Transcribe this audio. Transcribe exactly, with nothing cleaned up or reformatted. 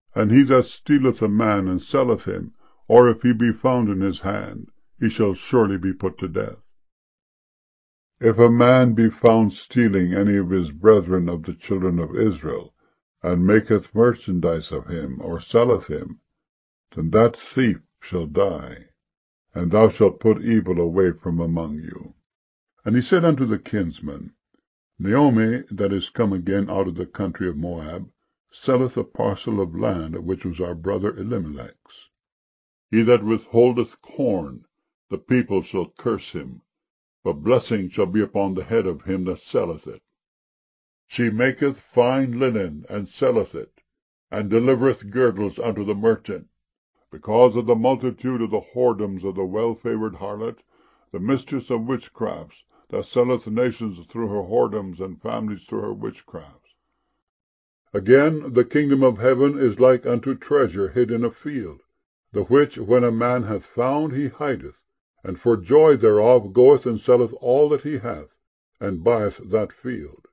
And he that stealeth a man, and selleth him, or if he be found in his hand, he shall surely be put to death. If a man be found stealing any of his brethren of the children of Israel, and maketh merchandise of him, or selleth him, then that thief shall die, and thou shalt put evil away from among you. And he said unto the kinsman, Naomi, that is come again out of the country of Moab, selleth a parcel of land which was our brother Elimelech's. He that withholdeth corn, the people shall curse him, but blessing shall be upon the head of him that selleth it. She maketh fine linen, and selleth it, and delivereth girdles unto the merchant. Because of the multitude of the whoredoms of the well-favoured harlot, the mistress of witchcrafts, that selleth nations through her whoredoms, and families through her witchcrafts. Again, the kingdom of heaven is like unto treasure hid in a field, the which when a man hath found he hideth, and for joy thereof goeth and selleth all that he hath, and buyeth that field.